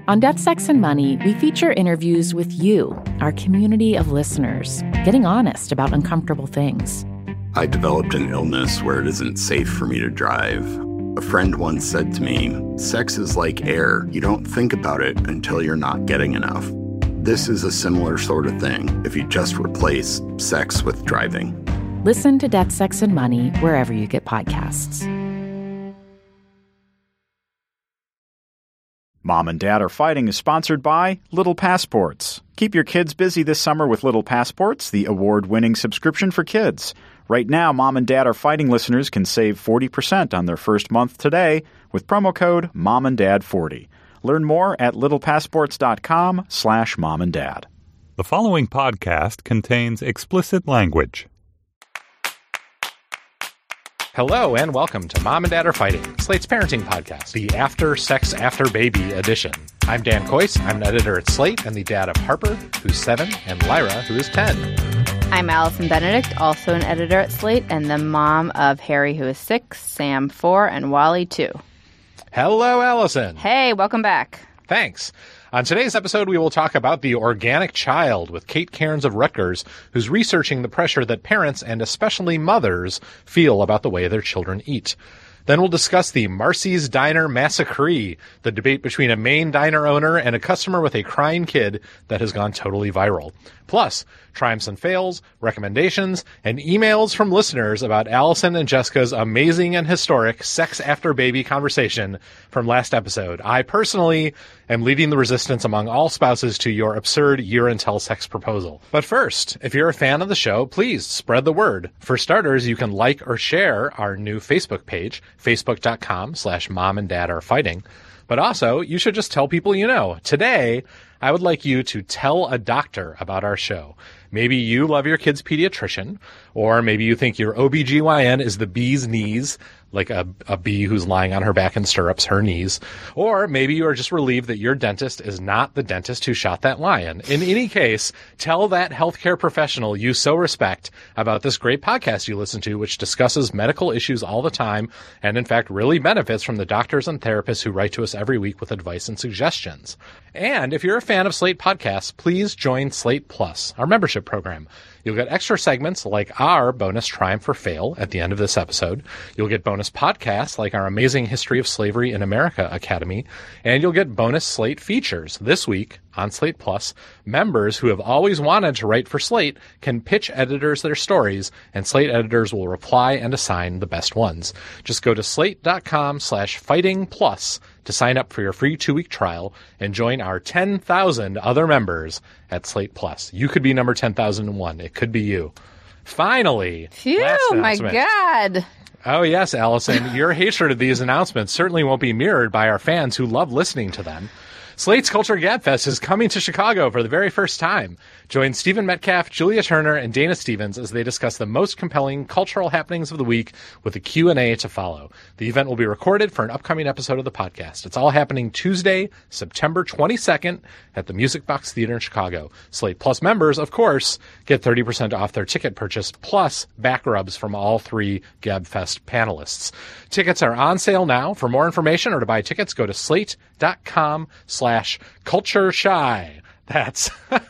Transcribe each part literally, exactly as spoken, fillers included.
On Death, Sex, and Money, we feature interviews with you, our community of listeners, getting honest about uncomfortable things. I developed an illness where it isn't safe for me to drive. A friend once said to me, sex is like air. You don't think about it until you're not getting enough. This is a similar sort of thing if you just replace sex with driving. Listen to Death, Sex, and Money wherever you get podcasts. Mom and Dad Are Fighting is sponsored by Little Passports. Keep your kids busy this summer with Little Passports, the award-winning subscription for kids. Right now, Mom and Dad Are Fighting listeners can save forty percent on their first month today with promo code mom and dad forty. Learn more at littlepassports.com slash mom and dad. The following podcast contains explicit language. Hello and welcome to Mom and Dad Are Fighting, Slate's parenting podcast, the After Sex After Baby edition. I'm Dan Coyce. I'm an editor at Slate and the dad of Harper, who's seven, and Lyra, who is ten. I'm Allison Benedict, also an editor at Slate, and the mom of Harry, who is six, Sam, four, and Wally, two. Hello, Allison. Hey, welcome back. Thanks. On today's episode, we will talk about the organic child with Kate Cairns of Rutgers, who's researching the pressure that parents, and especially mothers, feel about the way their children eat. Then we'll discuss the Marcy's Diner Massacre, the debate between a Maine diner owner and a customer with a crying kid that has gone totally viral. Plus, triumphs and fails, recommendations, and emails from listeners about Allison and Jessica's amazing and historic sex after baby conversation from last episode. I personally am leading the resistance among all spouses to your absurd year-and-tell sex proposal. But first, if you're a fan of the show, please spread the word. For starters, you can like or share our new Facebook page, facebook.com slash mom and dad are fighting. But also, you should just tell people you know. Today, I would like you to tell a doctor about our show. Maybe you love your kid's pediatrician, or maybe you think your O B G Y N is the bee's knees, like a, a bee who's lying on her back in stirrups, her knees. Or maybe you are just relieved that your dentist is not the dentist who shot that lion. In any case, tell that healthcare professional you so respect about this great podcast you listen to, which discusses medical issues all the time and, in fact, really benefits from the doctors and therapists who write to us every week with advice and suggestions. And if you're a fan of Slate podcasts, please join Slate Plus, our membership program. You'll get extra segments like our bonus Triumph or Fail at the end of this episode. You'll get bonus podcasts like our Amazing History of Slavery in America Academy. And you'll get bonus Slate features. This week on Slate Plus, members who have always wanted to write for Slate can pitch editors their stories, and Slate editors will reply and assign the best ones. Just go to slate.com slash fighting plus to sign up for your free two-week trial and join our ten thousand other members at Slate Plus. You could be number ten thousand one. It could be you. Finally. Phew, my God. Oh, yes, Allison. Your hatred of these announcements certainly won't be mirrored by our fans who love listening to them. Slate's Culture Gabfest is coming to Chicago for the very first time. Join Stephen Metcalf, Julia Turner, and Dana Stevens as they discuss the most compelling cultural happenings of the week with a Q and A to follow. The event will be recorded for an upcoming episode of the podcast. It's all happening Tuesday, September twenty-second at the Music Box Theater in Chicago. Slate Plus members, of course, get thirty percent off their ticket purchase, plus back rubs from all three Gabfest panelists. Tickets are on sale now. For more information or to buy tickets, go to slate.com slash culture shy. That's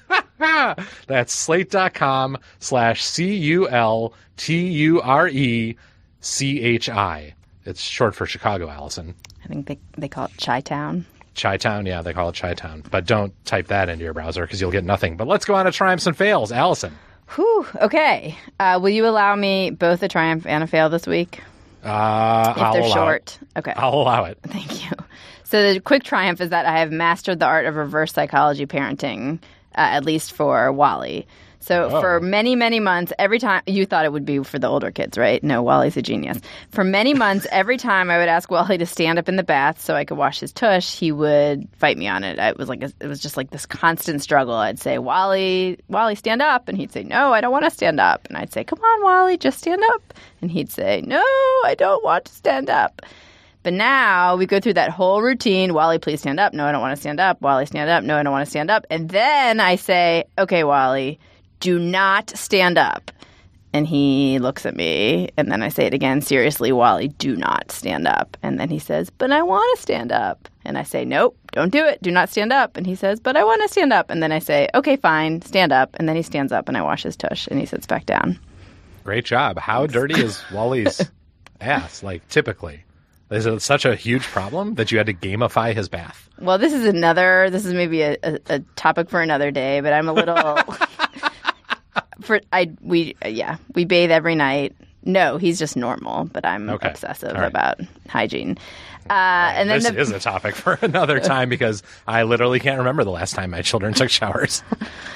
that's slate.com slash C U L T U R E C H I. It's short for Chicago, Allison. I think they, they call it Chi-Town. Chi-Town, yeah, they call it Chi-Town. But don't type that into your browser because you'll get nothing. But let's go on to triumphs and fails. Allison. Whew, okay. Uh, will you allow me both a triumph and a fail this week? Uh, if I'll they're allow short. It. Okay. I'll allow it. Thank you. So the quick triumph is that I have mastered the art of reverse psychology parenting, uh, at least for Wally. So oh. for many, many months, every time – you thought it would be for the older kids, right? No, Wally's a genius. For many months, every time I would ask Wally to stand up in the bath so I could wash his tush, he would fight me on it. It was like a, it was just like this constant struggle. I'd say, Wally, Wally, stand up. And he'd say, no, I don't want to stand up. And I'd say, come on, Wally, just stand up. And he'd say, no, I don't want to stand up. But now we go through that whole routine. Wally, please stand up. No, I don't want to stand up. Wally, stand up. No, I don't want to stand up. And then I say, okay, Wally, do not stand up. And he looks at me, and then I say it again, seriously, Wally, do not stand up. And then he says, but I want to stand up. And I say, nope, don't do it. Do not stand up. And he says, but I want to stand up. And then I say, okay, fine, stand up. And then he stands up, and I wash his tush, and he sits back down. Great job. How dirty is Wally's ass, like, typically? Is it such a huge problem that you had to gamify his bath? Well, this is another, this is maybe a, a, a topic for another day, but I'm a little... For I we yeah we bathe every night. No, he's just normal, but I'm okay. obsessive right. about hygiene. Uh, right. And then this the, is a topic for another time because I literally can't remember the last time my children took showers.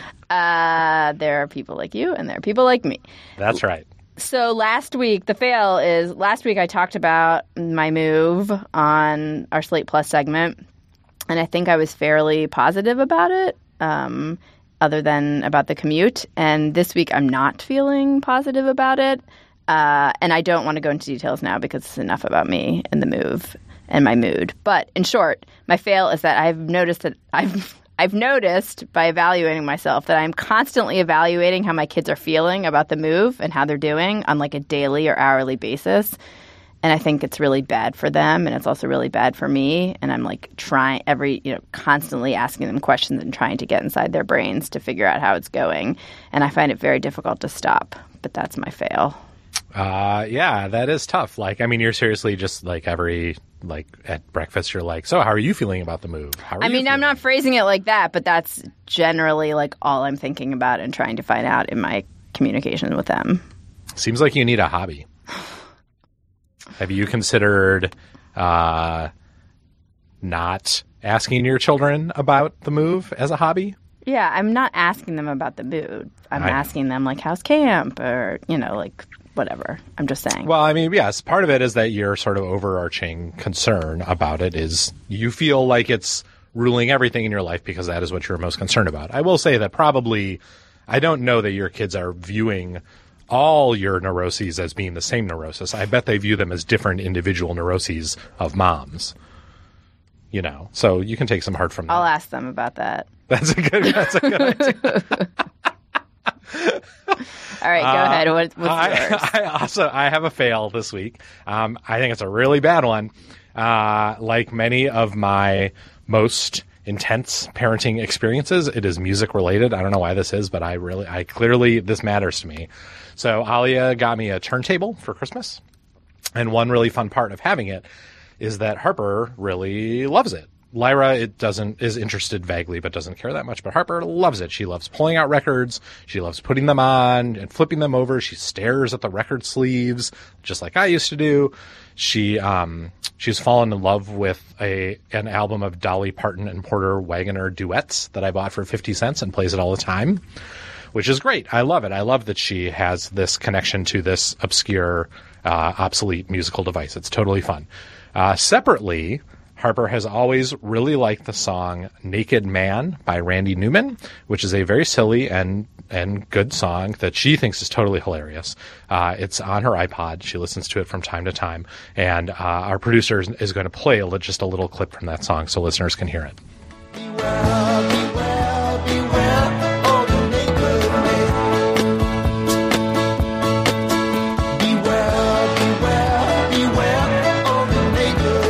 uh, there are people like you, and there are people like me. That's right. So last week, the fail is last week I talked about my move on our Slate Plus segment, and I think I was fairly positive about it. Um, other than about the commute. And this week I'm not feeling positive about it. Uh, and I don't want to go into details now because it's enough about me and the move and my mood. But in short, my fail is that I've noticed that I've I've noticed by evaluating myself that I'm constantly evaluating how my kids are feeling about the move and how they're doing on like a daily or hourly basis. And I think it's really bad for them, and it's also really bad for me. And I'm like trying every, you know, constantly asking them questions and trying to get inside their brains to figure out how it's going. And I find it very difficult to stop. But that's my fail. Uh, yeah, that is tough. Like, I mean, you're seriously just like every, like at breakfast, you're like, so how are you feeling about the move? How are I you mean, feeling? I'm not phrasing it like that, but that's generally like all I'm thinking about and trying to find out in my communication with them. Seems like you need a hobby. Have you considered uh, not asking your children about the move as a hobby? Yeah, I'm not asking them about the mood. I'm I asking them, like, how's camp? Or, you know, like, whatever. I'm just saying. Well, I mean, yes, part of it is that your sort of overarching concern about it is you feel like it's ruling everything in your life because that is what you're most concerned about. I will say that probably, I don't know that your kids are viewing all your neuroses as being the same neurosis. I bet they view them as different individual neuroses of moms. You know, so you can take some heart from that. I'll ask them about that. That's a good, that's a good idea. All right, go uh, ahead. What, what's I, yours? I also, I have a fail this week. Um, I think it's a really bad one. Uh, like many of my most intense parenting experiences, it is music related. I don't know why this is, but I really, I clearly, this matters to me. So Alia got me a turntable for Christmas. And one really fun part of having it is that Harper really loves it. Lyra it doesn't is interested vaguely but doesn't care that much, but Harper loves it. She loves pulling out records. She loves putting them on and flipping them over. She stares at the record sleeves just like I used to do. She um she's fallen in love with a an album of Dolly Parton and Porter Wagoner duets that I bought for fifty cents and plays it all the time, which is great. I love it. I love that she has this connection to this obscure, uh, obsolete musical device. It's totally fun. Uh, separately, Harper has always really liked the song Naked Man by Randy Newman, which is a very silly and and good song that she thinks is totally hilarious. Uh, it's on her iPod. She listens to it from time to time. And uh, our producer is going to play a, just a little clip from that song so listeners can hear it. Beware, beware, beware of the naked man. Beware, beware, beware of the naked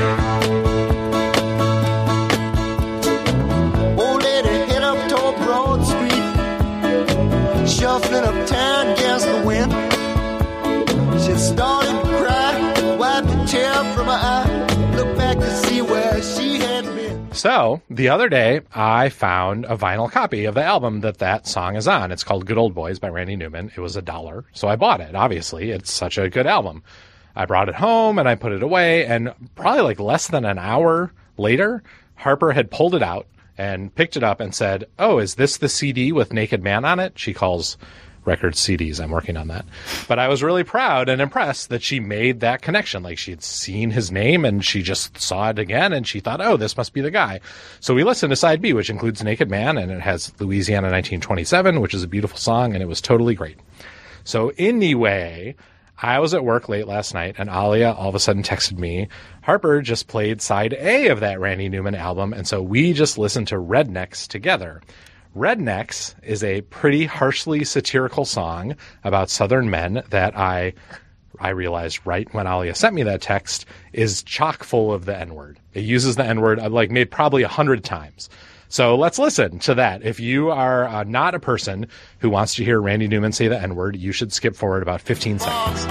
man. Old lady hit up toward Broad Street, shuffling uptown against the wind. She started to cry, wiped the tear from her eye, looked back to see where she had been. So, the other day, I found a vinyl copy of the album that that song is on. It's called Good Old Boys by Randy Newman. It was a dollar, so I bought it. Obviously, it's such a good album. I brought it home, and I put it away, and probably like less than an hour later, Harper had pulled it out and picked it up and said, "Oh, is this the C D with Naked Man on it?" She calls record C Ds. I'm working on that. But I was really proud and impressed that she made that connection. Like she had seen his name and she just saw it again and she thought, oh, this must be the guy. So we listened to side B, which includes Naked Man, and it has Louisiana nineteen twenty-seven, which is a beautiful song, and it was totally great. So anyway, I was at work late last night and Alia all of a sudden texted me, Harper just played side A of that Randy Newman album. And so we just listened to Rednecks together. Rednecks is a pretty harshly satirical song about Southern men that I I realized right when Alia sent me that text is chock full of the N-word. It uses the N-word like made probably a hundred times. So let's listen to that. If you are uh, not a person who wants to hear Randy Newman say the N-word, you should skip forward about fifteen seconds.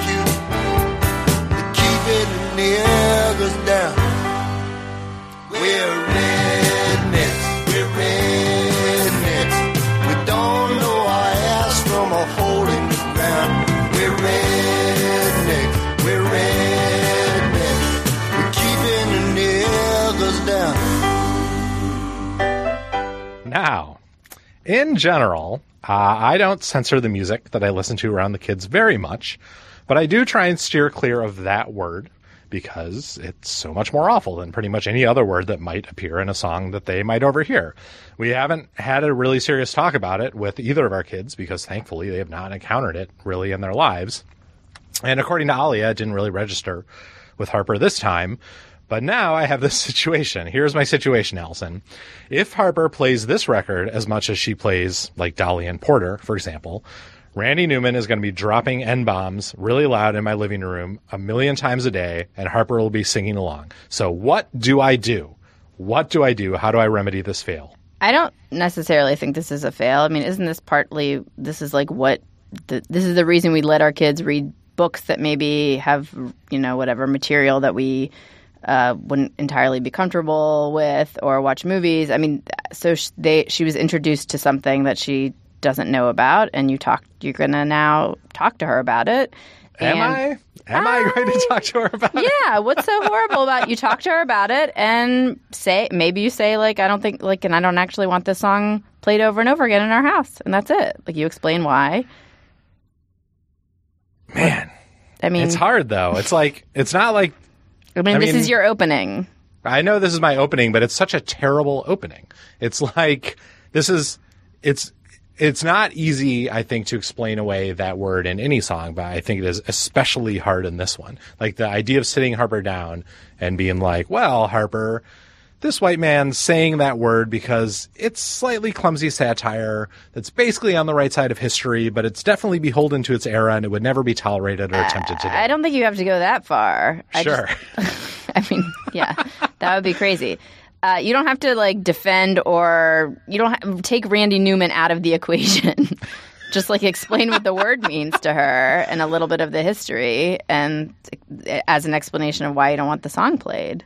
We're rednecks, we're rednecks. We don't know our ass from a hole in the ground. We're rednecks, we're rednecks. We're keeping the niggers down. Now, in general, uh, I don't censor the music that I listen to around the kids very much, but I do try and steer clear of that word, because it's so much more awful than pretty much any other word that might appear in a song that they might overhear. We haven't had a really serious talk about it with either of our kids because thankfully they have not encountered it really in their lives. And according to Alia, it didn't really register with Harper this time. But now I have this situation. Here's my situation, Allison. If Harper plays this record as much as she plays like Dolly and Porter, for example, Randy Newman is going to be dropping N-bombs really loud in my living room a million times a day, and Harper will be singing along. So what do I do? What do I do? How do I remedy this fail? I don't necessarily think this is a fail. I mean, isn't this partly, this is like what, the, this is the reason we let our kids read books that maybe have, you know, whatever material that we uh, wouldn't entirely be comfortable with, or watch movies. I mean, so sh- they she was introduced to something that she doesn't know about, and you talk you're gonna now talk to her about it. Am and I? Am I, I going to talk to her about yeah, it? Yeah, what's so horrible about you talk to her about it and say, maybe you say like, I don't think like, and I don't actually want this song played over and over again in our house, and that's it. Like, you explain why. Man, I mean, it's hard though. It's like, it's not like, I mean, I this mean, is your opening. I know this is my opening, but it's such a terrible opening. It's like, this is, it's, It's not easy, I think, to explain away that word in any song, but I think it is especially hard in this one. Like the idea of sitting Harper down and being like, well, Harper, this white man's saying that word because it's slightly clumsy satire that's basically on the right side of history, but it's definitely beholden to its era and it would never be tolerated or attempted today. I don't think you have to go that far. I Sure. Just, I mean, yeah, that would be crazy. Uh, you don't have to like defend or you don't ha- take Randy Newman out of the equation. Just like explain what the word means to her and a little bit of the history, and as an explanation of why you don't want the song played.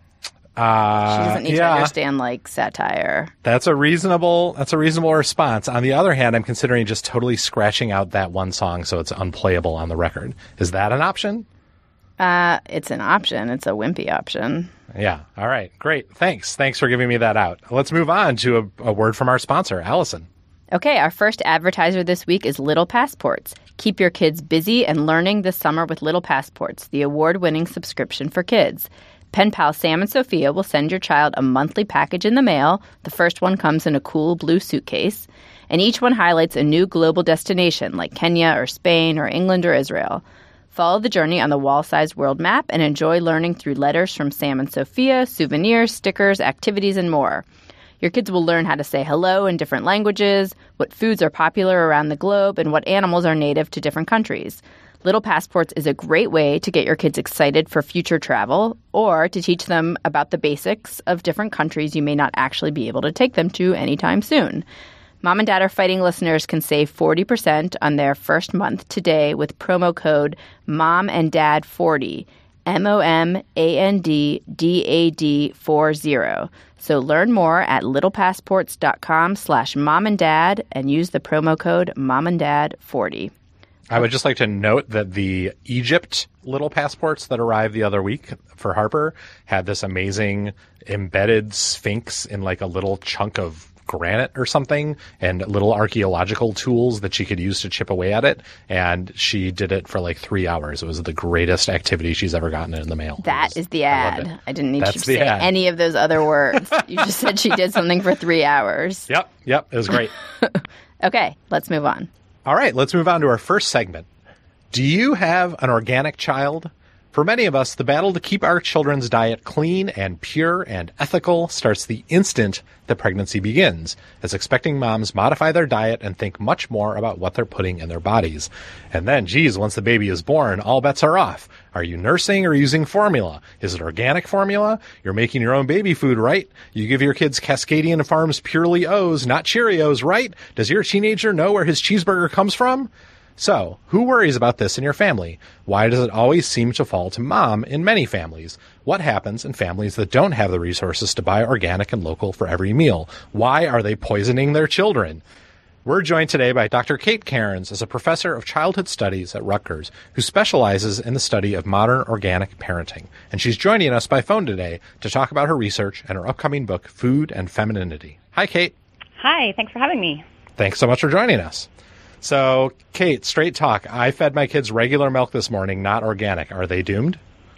Uh, She doesn't need yeah. to understand like satire. That's a reasonable. That's a reasonable response. On the other hand, I'm considering just totally scratching out that one song so it's unplayable on the record. Is that an option? Uh, it's an option. It's a wimpy option. Yeah. All right. Great. Thanks. Thanks for giving me that out. Let's move on to a, a word from our sponsor, Allison. Okay, our first advertiser this week is Little Passports. Keep your kids busy and learning this summer with Little Passports, the award-winning subscription for kids. Pen pal Sam and Sophia will send your child a monthly package in the mail. The first one comes in a cool blue suitcase, and each one highlights a new global destination like Kenya or Spain or England or Israel. Follow the journey on the wall-sized world map and enjoy learning through letters from Sam and Sophia, souvenirs, stickers, activities, and more. Your kids will learn how to say hello in different languages, what foods are popular around the globe, and what animals are native to different countries. Little Passports is a great way to get your kids excited for future travel or to teach them about the basics of different countries you may not actually be able to take them to anytime soon. Mom and Dad Are Fighting listeners can save forty percent on their first month today with promo code mom and dad forty, M O M A N D D A D forty. So learn more at littlepassports.com slash mom and dad and use the promo code mom and dad forty. I would just like to note that the Egypt Little Passports that arrived the other week for Harper had this amazing embedded sphinx in like a little chunk of granite or something, and little archaeological tools that she could use to chip away at it. And she did it for like three hours. It was the greatest activity she's ever gotten in the mail. That was, is the ad. I, I didn't need That's you to the say ad. any of those other words. You just said she did something for three hours. Yep. Yep. It was great. Okay, let's move on. All right. Let's move on to our first segment. Do you have an organic child? For many of us, the battle to keep our children's diet clean and pure and ethical starts the instant the pregnancy begins, as expecting moms modify their diet and think much more about what they're putting in their bodies. And then, geez, once the baby is born, all bets are off. Are you nursing or using formula? Is it organic formula? You're making your own baby food, right? You give your kids Cascadian Farms Purely O's, not Cheerios, right? Does your teenager know where his cheeseburger comes from? So, who worries about this in your family? Why does it always seem to fall to mom in many families? What happens in families that don't have the resources to buy organic and local for every meal? Why are they poisoning their children? We're joined today by Doctor Kate Cairns as a professor of childhood studies at Rutgers, who specializes in the study of modern organic parenting. And she's joining us by phone today to talk about her research and her upcoming book, Food and Femininity. Hi, Kate. Hi, thanks for having me. Thanks so much for joining us. So, Kate, straight talk. I fed my kids regular milk this morning, not organic. Are they doomed?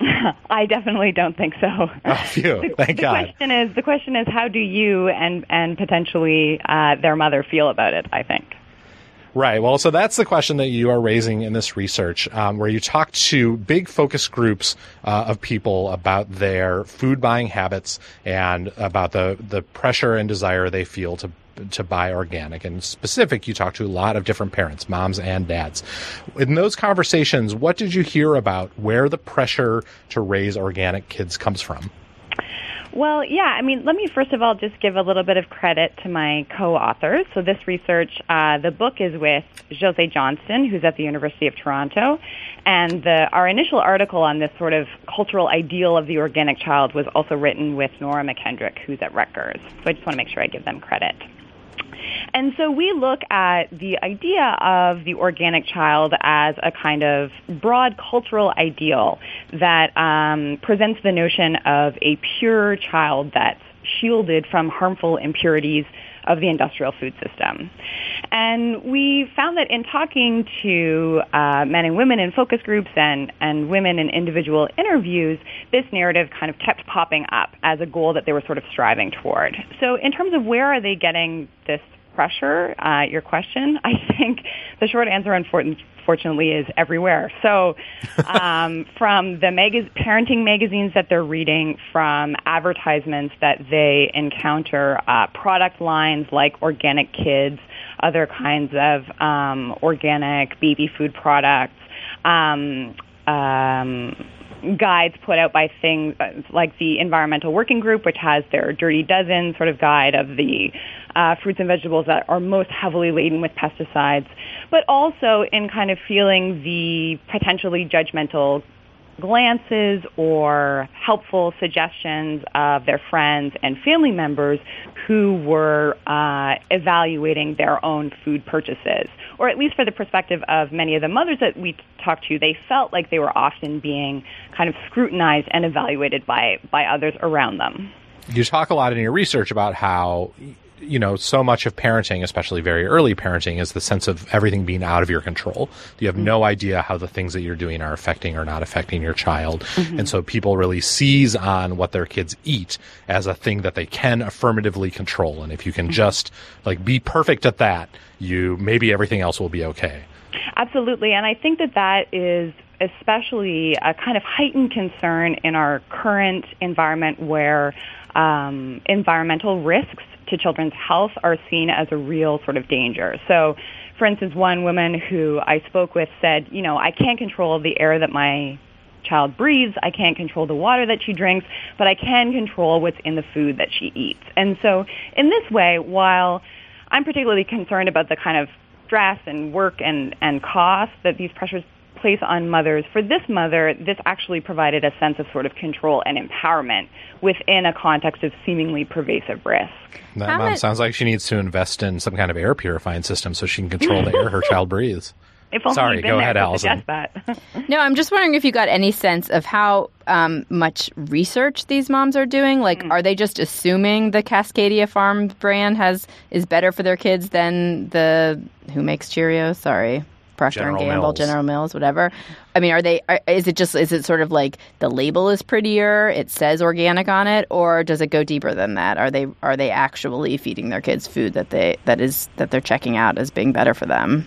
I definitely don't think so. Oh, phew. Thank the God. Question is, the question is, how do you and, and potentially uh, their mother feel about it, I think. Right. Well, so that's the question that you are raising in this research, um, where you talk to big focus groups uh, of people about their food buying habits and about the, the pressure and desire they feel to to buy organic. And in specific, you talk to a lot of different parents, moms and dads. In those conversations, what did you hear about where the pressure to raise organic kids comes from? Well, yeah, I mean, let me first of all just give a little bit of credit to my co-authors. So this research, uh, the book is with Jose Johnston, who's at the University of Toronto, and the, our initial article on this sort of cultural ideal of the organic child was also written with Nora McKendrick, who's at Rutgers. So I just want to make sure I give them credit. And so we look at the idea of the organic child as a kind of broad cultural ideal that um, presents the notion of a pure child that's shielded from harmful impurities of the industrial food system. And we found that in talking to uh, men and women in focus groups and, and women in individual interviews, this narrative kind of kept popping up as a goal that they were sort of striving toward. So in terms of where are they getting this pressure, uh, your question, I think the short answer, unfortunately, is everywhere. So um, from the mag- parenting magazines that they're reading, from advertisements that they encounter, uh, product lines like Organic Kids, other kinds of um, organic baby food products, um, um, guides put out by things like the Environmental Working Group, which has their Dirty Dozen sort of guide of the uh, fruits and vegetables that are most heavily laden with pesticides, but also in kind of feeling the potentially judgmental glances or helpful suggestions of their friends and family members who were uh, evaluating their own food purchases. Or at least for the perspective of many of the mothers that we talked to, they felt like they were often being kind of scrutinized and evaluated by, by others around them. You talk a lot in your research about how, you know, so much of parenting, especially very early parenting, is the sense of everything being out of your control. You have mm-hmm. no idea how the things that you're doing are affecting or not affecting your child. Mm-hmm. And so people really seize on what their kids eat as a thing that they can affirmatively control. And if you can mm-hmm. just like be perfect at that, you maybe everything else will be okay. Absolutely. And I think that that is especially a kind of heightened concern in our current environment where um, environmental risks to children's health are seen as a real sort of danger. So, for instance, one woman who I spoke with said, you know, I can't control the air that my child breathes, I can't control the water that she drinks, but I can control what's in the food that she eats. And so in this way, while I'm particularly concerned about the kind of stress and work and, and cost that these pressures place on mothers, for this mother, this actually provided a sense of sort of control and empowerment within a context of seemingly pervasive risk. That How mom much- sounds like she needs to invest in some kind of air purifying system so she can control the air her child breathes. If only Sorry, you'd been go there ahead, to Allison. suggest that. No, I'm just wondering if you got any sense of how um, much research these moms are doing. Like, mm. are they just assuming the Cascadia Farms brand has is better for their kids than the who makes Cheerios? Sorry, Procter General and Gamble, Mills. General Mills, whatever. I mean, are they? Are, is it just? Is it sort of like the label is prettier? It says organic on it, or does it go deeper than that? Are they are they actually feeding their kids food that they that is that they're checking out as being better for them?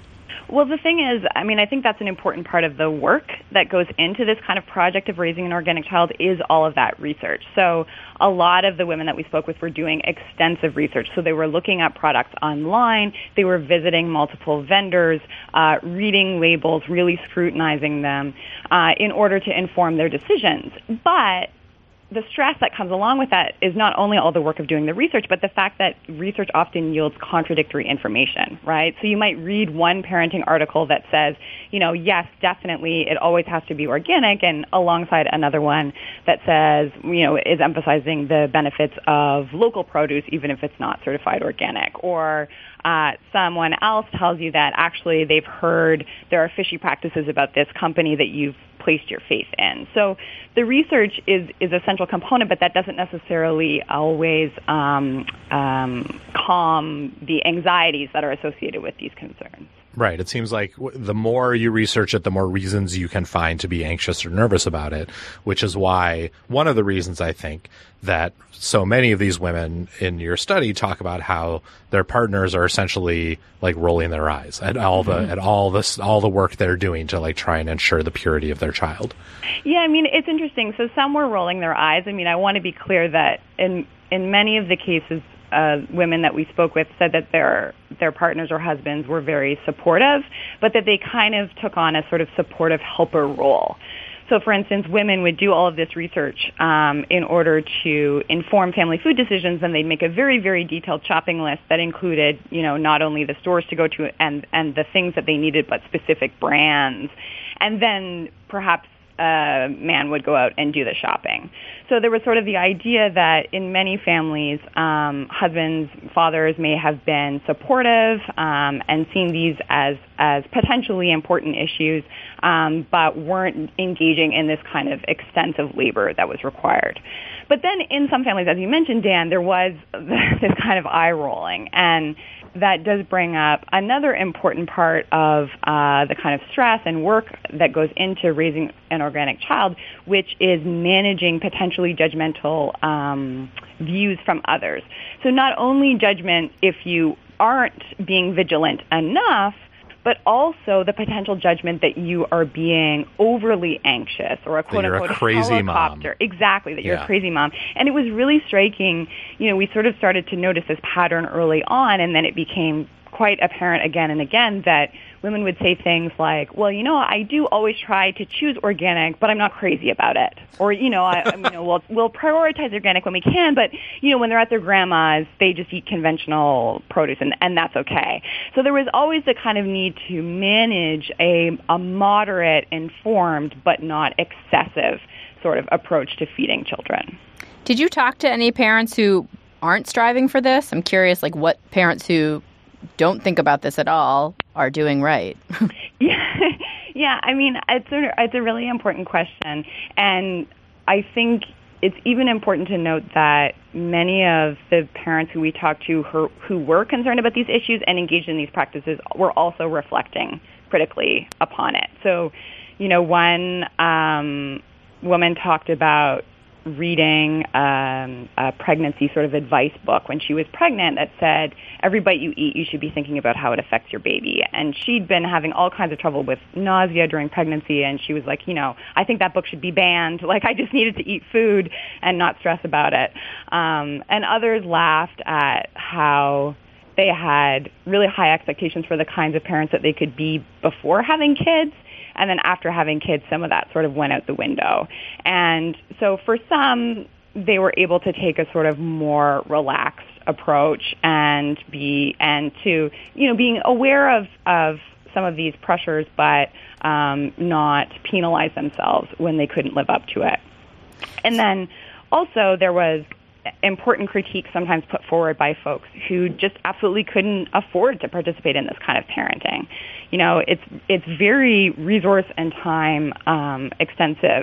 Well, the thing is, I mean, I think that's an important part of the work that goes into this kind of project of raising an organic child is all of that research. So a lot of the women that we spoke with were doing extensive research. So they were looking at products online, they were visiting multiple vendors, uh, reading labels, really scrutinizing them uh, in order to inform their decisions. But the stress that comes along with that is not only all the work of doing the research, but the fact that research often yields contradictory information, right? So you might read one parenting article that says, you know, yes, definitely, it always has to be organic, and alongside another one that says, you know, is emphasizing the benefits of local produce, even if it's not certified organic. Or uh, someone else tells you that actually they've heard there are fishy practices about this company that you've placed your faith in. So the research is, is a central component, but that doesn't necessarily always um, um, calm the anxieties that are associated with these concerns. Right. It seems like w- the more you research it, the more reasons you can find to be anxious or nervous about it, which is why one of the reasons I think that so many of these women in your study talk about how their partners are essentially like rolling their eyes at all the mm-hmm. at all this all the work they're doing to like try and ensure the purity of their child. Yeah, I mean, it's interesting. So some were rolling their eyes. I mean, I want to be clear that in in many of the cases, Uh, women that we spoke with said that their their partners or husbands were very supportive, but that they kind of took on a sort of supportive helper role. So, for instance, women would do all of this research um, in order to inform family food decisions, and they'd make a very, very detailed shopping list that included, you know, not only the stores to go to and and the things that they needed, but specific brands. And then perhaps a man would go out and do the shopping. So there was sort of the idea that in many families, um, husbands, fathers may have been supportive um, and seen these as, as potentially important issues, um, but weren't engaging in this kind of extensive labor that was required. But then in some families, as you mentioned, Dan, there was this kind of eye rolling, and that does bring up another important part of uh, the kind of stress and work that goes into raising an organic child, which is managing potentially judgmental um, views from others. So not only judgment if you aren't being vigilant enough, but also the potential judgment that you are being overly anxious or a quote-unquote crazy helicopter. Mom. Exactly, that you're yeah. a crazy mom. And it was really striking. You know, we sort of started to notice this pattern early on, and then it became quite apparent again and again that women would say things like, well, you know, I do always try to choose organic, but I'm not crazy about it. Or, you know, I, you know, we'll, we'll prioritize organic when we can, but, you know, when they're at their grandma's, they just eat conventional produce, and, and that's okay. So there was always the kind of need to manage a, a moderate, informed, but not excessive sort of approach to feeding children. Did you talk to any parents who aren't striving for this? I'm curious, like, what parents who don't think about this at all are doing right. yeah, yeah. I mean, it's a, it's a really important question, and I think it's even important to note that many of the parents who we talked to who, who were concerned about these issues and engaged in these practices were also reflecting critically upon it. So, you know, one um, woman talked about reading um, a pregnancy sort of advice book when she was pregnant that said, every bite you eat, you should be thinking about how it affects your baby. And she'd been having all kinds of trouble with nausea during pregnancy, and she was like, you know, I think that book should be banned. Like, I just needed to eat food and not stress about it. Um, and others laughed at how they had really high expectations for the kinds of parents that they could be before having kids. And then after having kids, some of that sort of went out the window. And so for some, they were able to take a sort of more relaxed approach and be, and to, you know, being aware of, of some of these pressures, but um, not penalize themselves when they couldn't live up to it. And then also there was important critique sometimes put forward by folks who just absolutely couldn't afford to participate in this kind of parenting. You know, it's it's very resource and time um, extensive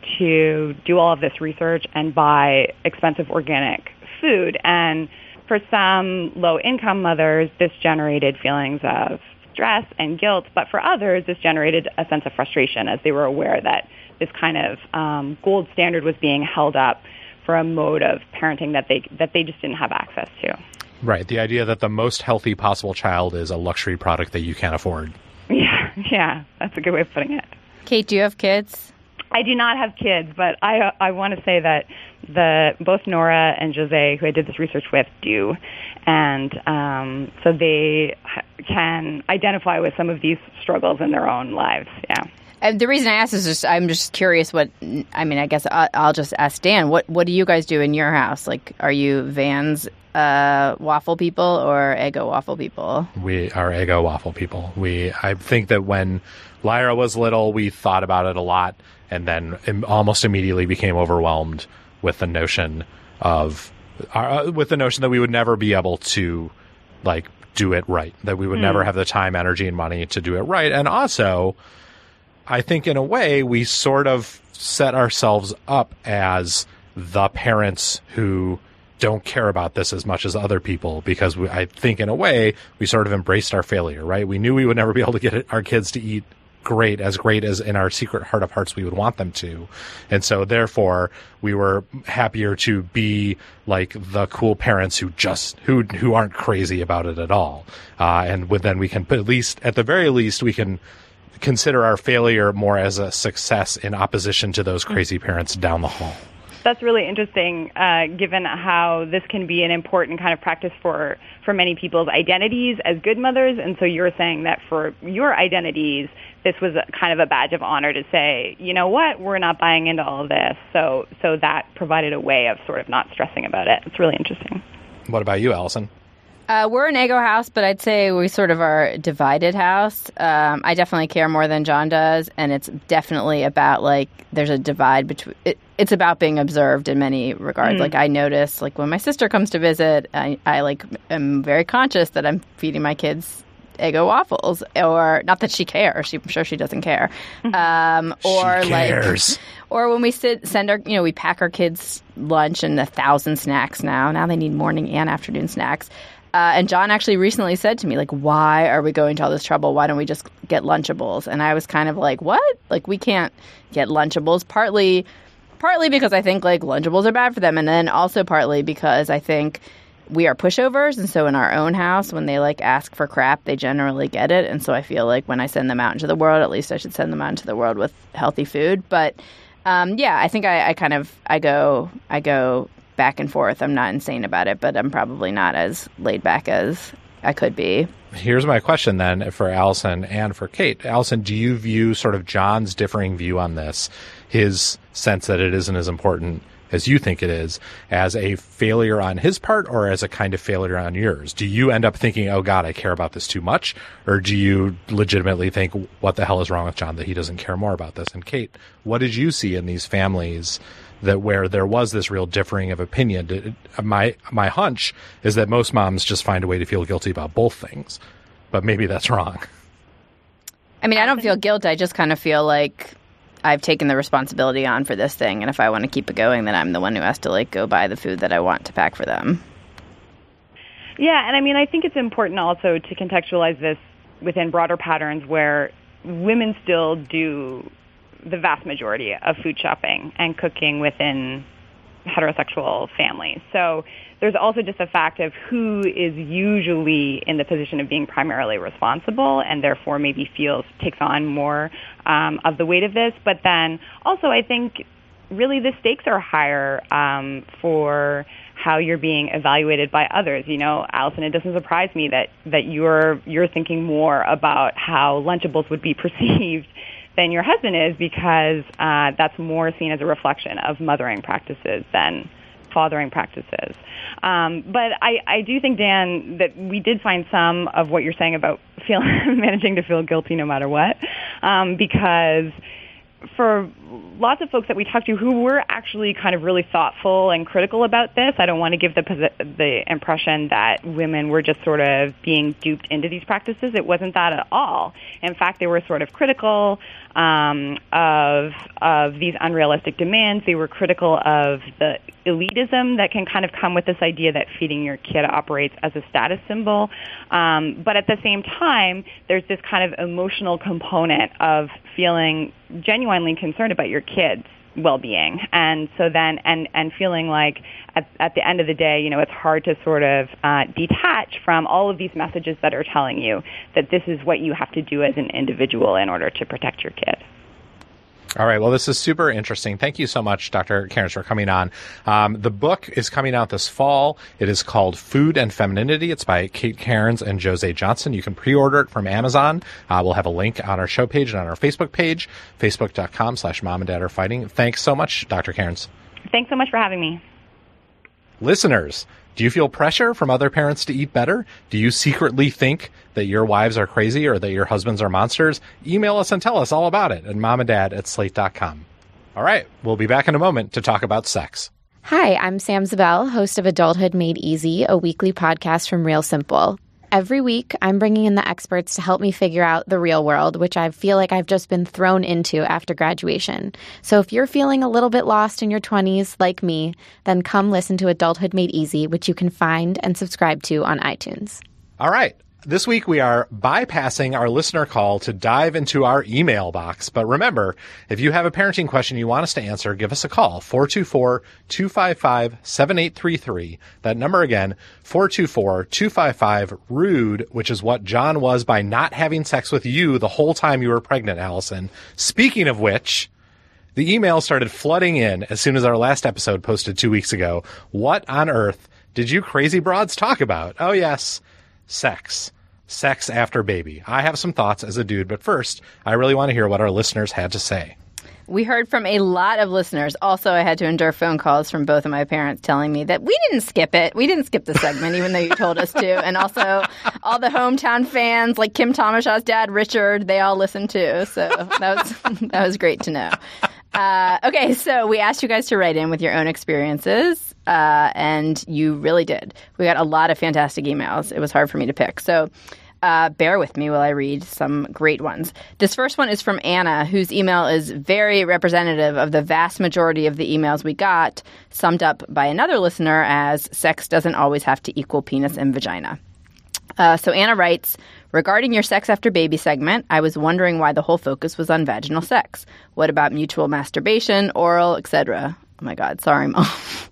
to do all of this research and buy expensive organic food. And for some low-income mothers, this generated feelings of stress and guilt. But for others, this generated a sense of frustration as they were aware that this kind of um, gold standard was being held up for a mode of parenting that they that they just didn't have access to. Right. The idea that the most healthy possible child is a luxury product that you can't afford. Yeah, that's a good way of putting it. Kate, do you have kids? I do not have kids, but I I want to say that the both Nora and Jose, who I did this research with, do, and um, so they can identify with some of these struggles in their own lives. Yeah. Uh, the reason I asked is just I'm just curious. What I mean, I guess I'll, I'll just ask Dan. What what do you guys do in your house? Like, are you Vans uh, waffle people or Eggo waffle people? We are Eggo waffle people. We I think that when Lyra was little, we thought about it a lot, and then im- almost immediately became overwhelmed with the notion of uh, with the notion that we would never be able to like do it right, that we would mm. never have the time, energy, and money to do it right, and also, I think in a way we sort of set ourselves up as the parents who don't care about this as much as other people, because we, I think in a way we sort of embraced our failure, right? We knew we would never be able to get our kids to eat great, as great as in our secret heart of hearts we would want them to. And so therefore we were happier to be like the cool parents who just, who, who aren't crazy about it at all. Uh, and with, then we can, at least, at the very least, we can consider our failure more as a success in opposition to those crazy parents down the hall. That's really interesting, uh, given how this can be an important kind of practice for, for many people's identities as good mothers. And so you're saying that for your identities, this was a, kind of a badge of honor to say, you know what, we're not buying into all of this. So, so that provided a way of sort of not stressing about it. It's really interesting. What about you, Allison? Uh, we're an Eggo house, but I'd say we sort of are a divided house. Um, I definitely care more than John does, and it's definitely about, like, there's a divide between... It, it's about being observed in many regards. Mm. Like, I notice, like, when my sister comes to visit, I, I, like, am very conscious that I'm feeding my kids Eggo waffles. Or, not that she cares. She, I'm sure she doesn't care. Um, or, she cares. like... Or when we sit, send our, you know, we pack our kids lunch and a thousand snacks now. Now they need morning and afternoon snacks. Uh, and John actually recently said to me, like, why are we going to all this trouble? Why don't we just get Lunchables? And I was kind of like, what? Like, we can't get Lunchables. Partly, partly because I think, like, Lunchables are bad for them. And then also partly because I think we are pushovers. And so in our own house, when they, like, ask for crap, they generally get it. And so I feel like when I send them out into the world, at least I should send them out into the world with healthy food. But, um, yeah, I think I, I kind of, I go, I go... back and forth. I'm not insane about it, but I'm probably not as laid back as I could be. Here's my question then for Allison and for Kate. Allison, do you view sort of John's differing view on this, his sense that it isn't as important as you think it is, as a failure on his part or as a kind of failure on yours? Do you end up thinking, oh God, I care about this too much? Or do you legitimately think, what the hell is wrong with John that he doesn't care more about this? And Kate, what did you see in these families that where there was this real differing of opinion? My my hunch is that most moms just find a way to feel guilty about both things, but maybe that's wrong. I mean, I don't feel guilt. I just kind of feel like I've taken the responsibility on for this thing, and if I want to keep it going, then I'm the one who has to, like, go buy the food that I want to pack for them. Yeah, and I mean, I think it's important also to contextualize this within broader patterns where women still do the vast majority of food shopping and cooking within heterosexual families. So there's also just a fact of who is usually in the position of being primarily responsible and therefore maybe feels, takes on more um, of the weight of this. But then also I think really the stakes are higher um, for how you're being evaluated by others. You know, Allison, it doesn't surprise me that, that you're you're thinking more about how Lunchables would be perceived than your husband is, because uh, that's more seen as a reflection of mothering practices than fathering practices. Um, but I, I do think, Dan, that we did find some of what you're saying about feel, managing to feel guilty no matter what, um, because for lots of folks that we talked to who were actually kind of really thoughtful and critical about this, I don't want to give the the impression that women were just sort of being duped into these practices. It wasn't that at all. In fact, they were sort of critical um, of of these unrealistic demands. They were critical of the elitism that can kind of come with this idea that feeding your kid operates as a status symbol. Um, but at the same time, there's this kind of emotional component of feeling genuinely concerned about your kids well-being. And so then, and, and feeling like at, at the end of the day, you know, it's hard to sort of uh, detach from all of these messages that are telling you that this is what you have to do as an individual in order to protect your kid. All right. Well, this is super interesting. Thank you so much, Doctor Cairns, for coming on. Um, the book is coming out this fall. It is called Food and Femininity. It's by Kate Cairns and Jose Johnson. You can pre-order it from Amazon. Uh, we'll have a link on our show page and on our Facebook page, facebook.com slash mom and dad are fighting. Thanks so much, Doctor Cairns. Thanks so much for having me. Listeners, do you feel pressure from other parents to eat better? Do you secretly think that your wives are crazy or that your husbands are monsters? Email us and tell us all about it at momanddad at slate dot com. All right, we'll be back in a moment to talk about sex. Hi, I'm Sam Zabel, host of Adulthood Made Easy, a weekly podcast from Real Simple. Every week, I'm bringing in the experts to help me figure out the real world, which I feel like I've just been thrown into after graduation. So if you're feeling a little bit lost in your twenties, like me, then come listen to Adulthood Made Easy, which you can find and subscribe to on iTunes. All right. This week, we are bypassing our listener call to dive into our email box. But remember, if you have a parenting question you want us to answer, give us a call, four two four, two five five, seven eight three three. That number again, four two four, two five five, RUDE, which is what John was by not having sex with you the whole time you were pregnant, Allison. Speaking of which, the email started flooding in as soon as our last episode posted two weeks ago. What on earth did you crazy broads talk about? Oh, yes. Sex. Sex after baby. I have some thoughts as a dude, but first, I really want to hear what our listeners had to say. We heard from a lot of listeners. Also, I had to endure phone calls from both of my parents telling me that we didn't skip it. We didn't skip the segment, even though you told us to. And also, all the hometown fans, like Kim Tomashaw's dad, Richard, they all listened too. So that was that was great to know. Uh, okay, so we asked you guys to write in with your own experiences, uh, and you really did. We got a lot of fantastic emails. It was hard for me to pick. So uh, bear with me while I read some great ones. This first one is from Anna, whose email is very representative of the vast majority of the emails we got, summed up by another listener as sex doesn't always have to equal penis and vagina. Uh, so Anna writes, regarding your sex after baby segment, I was wondering why the whole focus was on vaginal sex. What about mutual masturbation, oral, et cetera? Oh my God, sorry, Mom.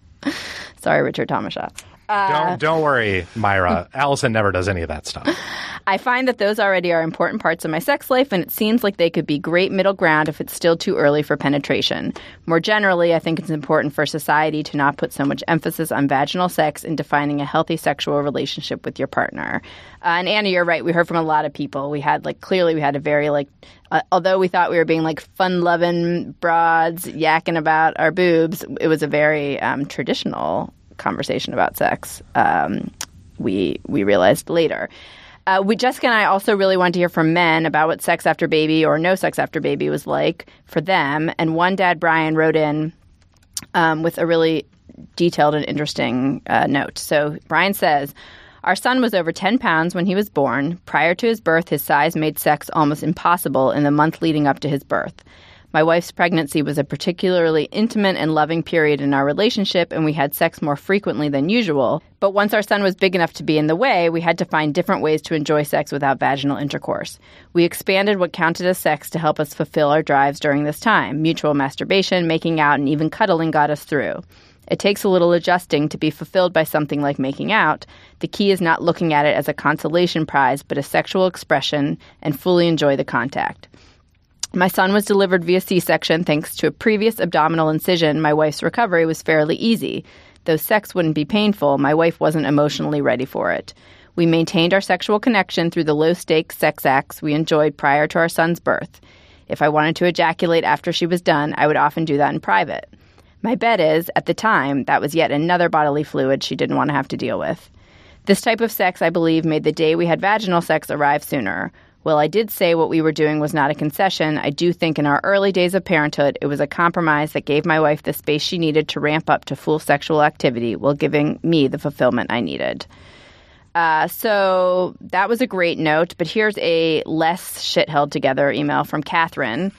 Sorry, Richard Tomashaw. Uh, don't don't worry, Myra. Allison never does any of that stuff. I find that those already are important parts of my sex life, and it seems like they could be great middle ground if it's still too early for penetration. More generally, I think it's important for society to not put so much emphasis on vaginal sex in defining a healthy sexual relationship with your partner. Uh, and Anna, you're right. We heard from a lot of people. We had, like, clearly we had a very, like, uh, although we thought we were being, like, fun-loving broads yakking about our boobs, it was a very um, traditional conversation about sex. Um, we we realized later. Uh, we, Jessica and I also really wanted to hear from men about what sex after baby or no sex after baby was like for them. And one dad, Brian, wrote in um, with a really detailed and interesting uh, note. So Brian says, our son was over ten pounds when he was born. Prior to his birth, his size made sex almost impossible in the month leading up to his birth. My wife's pregnancy was a particularly intimate and loving period in our relationship, and we had sex more frequently than usual. But once our son was big enough to be in the way, we had to find different ways to enjoy sex without vaginal intercourse. We expanded what counted as sex to help us fulfill our drives during this time. Mutual masturbation, making out, and even cuddling got us through. It takes a little adjusting to be fulfilled by something like making out. The key is not looking at it as a consolation prize, but a sexual expression, and fully enjoy the contact. My son was delivered via C-section thanks to a previous abdominal incision. My wife's recovery was fairly easy. Though sex wouldn't be painful, my wife wasn't emotionally ready for it. We maintained our sexual connection through the low-stakes sex acts we enjoyed prior to our son's birth. If I wanted to ejaculate after she was done, I would often do that in private. My bet is, at the time, that was yet another bodily fluid she didn't want to have to deal with. This type of sex, I believe, made the day we had vaginal sex arrive sooner. While I did say what we were doing was not a concession, I do think in our early days of parenthood, it was a compromise that gave my wife the space she needed to ramp up to full sexual activity while giving me the fulfillment I needed. Uh, so that was a great note, but here's a less shit-held together email from Catherine,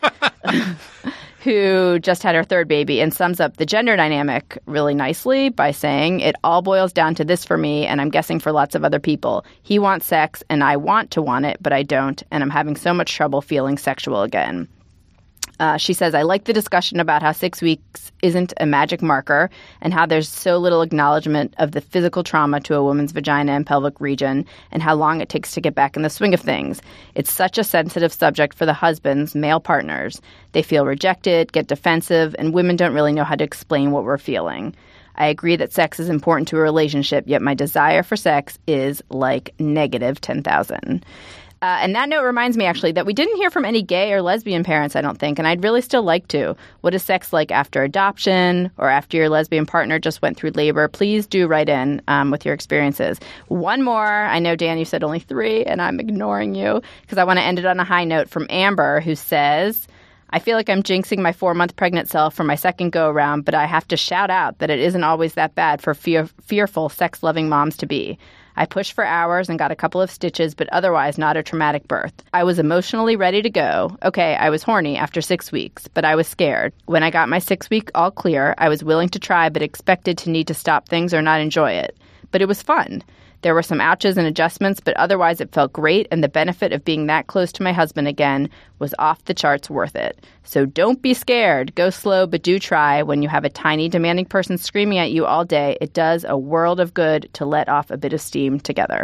who just had her third baby and sums up the gender dynamic really nicely by saying, it all boils down to this for me, and I'm guessing for lots of other people. He wants sex, and I want to want it, but I don't, and I'm having so much trouble feeling sexual again. Uh, she says, I like the discussion about how six weeks isn't a magic marker and how there's so little acknowledgement of the physical trauma to a woman's vagina and pelvic region and how long it takes to get back in the swing of things. It's such a sensitive subject for the husbands, male partners. They feel rejected, get defensive, and women don't really know how to explain what we're feeling. I agree that sex is important to a relationship, yet my desire for sex is like negative ten thousand. Uh, and that note reminds me, actually, that we didn't hear from any gay or lesbian parents, I don't think, and I'd really still like to. What is sex like after adoption or after your lesbian partner just went through labor? Please do write in um, with your experiences. One more. I know, Dan, you said only three, and I'm ignoring you because I want to end it on a high note from Amber, who says, I feel like I'm jinxing my four-month pregnant self for my second go-around, but I have to shout out that it isn't always that bad for fear- fearful, sex-loving moms to be. I pushed for hours and got a couple of stitches, but otherwise not a traumatic birth. I was emotionally ready to go. Okay, I was horny after six weeks, but I was scared. When I got my six-week all clear, I was willing to try, but expected to need to stop things or not enjoy it. But it was fun. There were some ouches and adjustments, but otherwise it felt great, and the benefit of being that close to my husband again was off the charts worth it. So don't be scared. Go slow, but do try. When you have a tiny, demanding person screaming at you all day, it does a world of good to let off a bit of steam together.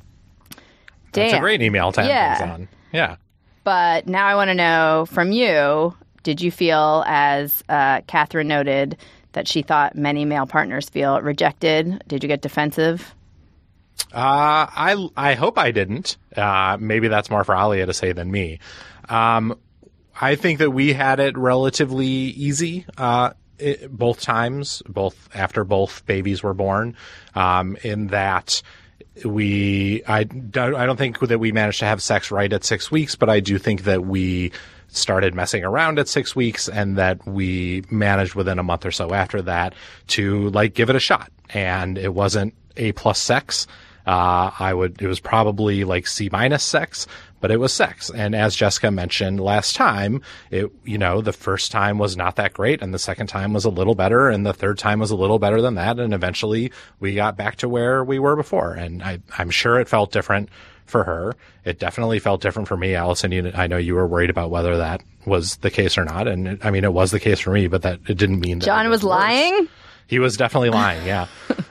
Dan, That's a great email to end yeah. things on. Yeah. But now I want to know from you, did you feel, as uh, Catherine noted, that she thought many male partners feel rejected? Did you get defensive? Uh, I I hope I didn't. Uh, maybe that's more for Alia to say than me. Um, I think that we had it relatively easy uh, it, both times, both after both babies were born, um, in that we I don't, I don't think that we managed to have sex right at six weeks, but I do think that we started messing around at six weeks and that we managed within a month or so after that to like give it a shot. And it wasn't A plus sex. Uh, I would, it was probably like C minus sex, but it was sex. And as Jessica mentioned last time, it, you know, the first time was not that great and the second time was a little better and the third time was a little better than that. And eventually we got back to where we were before. And I, I'm sure it felt different for her. It definitely felt different for me. Allison, you, I know you were worried about whether that was the case or not. And it, I mean, it was the case for me, but that it didn't mean that John was, was lying. He was definitely lying. Yeah.